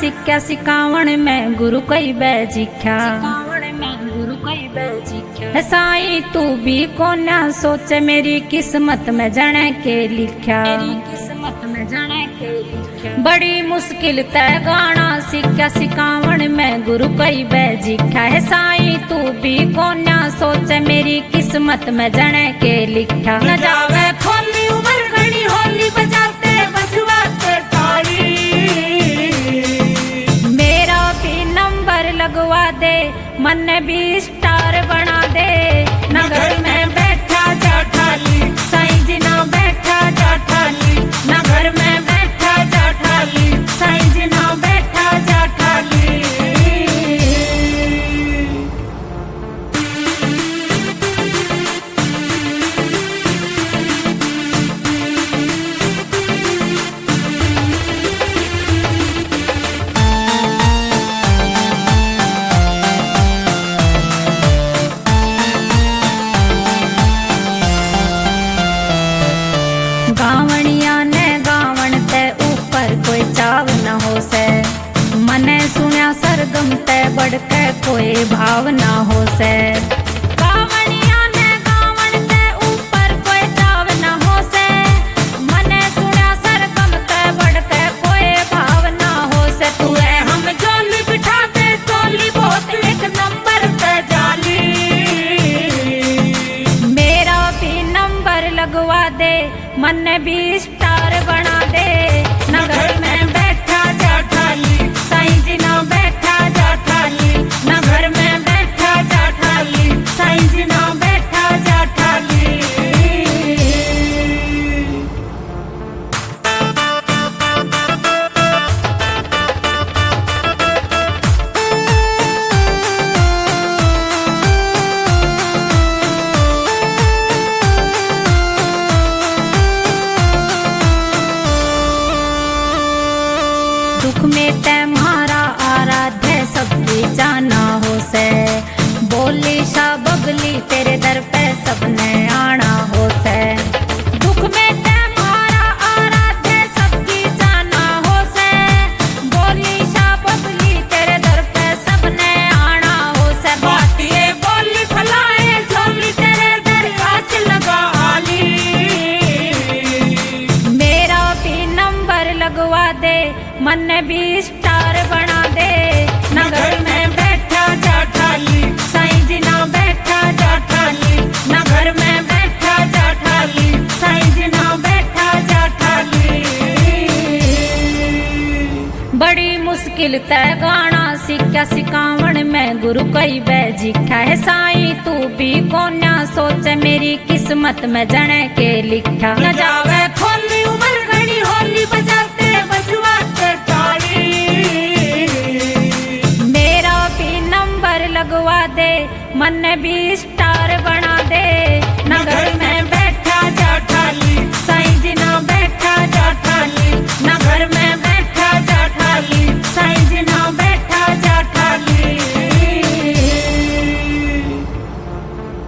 सिक्ख्या सिखावण में गुरु कई बैजिख्या साई तू भी कोन्या सोच मेरी किस्मत में जने के लिख्या बड़ी मुश्किल तय गाना सिक्ख्या सिखावण में गुरु कई बैजिख्या है साई तू भी कोन्या सोच मेरी किस्मत में जने के लिख्या न जावे खोली उमर घड़ी होली बजाते बजवाते ताली मेरा भी नंबर लगवा दे मन भी स्टार बना दे नगर में बैठा जाठाली साईं जी ना बैठा जाठाली नगर में बैठा जाठाली साईं जी ना बैठा जाठाली गावणिया ने गावण ते ऊपर कोई चाव न हो से मने सुनिया सरगम ते बढ़ के कोई भाव न हो से गावणिया ने गावण ते ऊपर कोई चाव न हो से मने सुनिया सरगम ते बढ़ के कोई भाव न हो से तू है हम जोली बिठा दे तोली बहुत एक नंबर पे जाली मेरा भी नंबर लगवा दे मन भी स्टार बना दे नगर में बैठा जाठाली साईं जी ना बैठा जाठाली नगर में बैठा जाठाली साईं जी ना बैठा जाठाली दुख में ते मारा आराध्य सबकी जाना हो से बोली शाह बबली तेरे दर पे सबने आना हो से दुख में ते मारा आराध्य सबकी जाना हो से बोली शाह बबली तेरे दर पे सबने आना हो से बातिए बोली फलाए झोली तेरे दर काच लगा आली मेरा भी नंबर लगवा दे मन भी स्टार बना दे नगर में बैठा जाठाली साईं जी ना बैठा जाठाली नगर में बैठा जाठाली साईं जी ना बैठा जाठाली बड़ी मुश्किल तय गाना सिक्ख्या सिखावण में गुरु कई बैजिख्या है साईं तू भी कोन्या सोच मेरी किस्मत में जने के लिख्या न जावे खोली उमर घड़ी होली बजाते बजवाते मेरा भी नंबर लगवा दे मन भी स्टार बना दे नगर में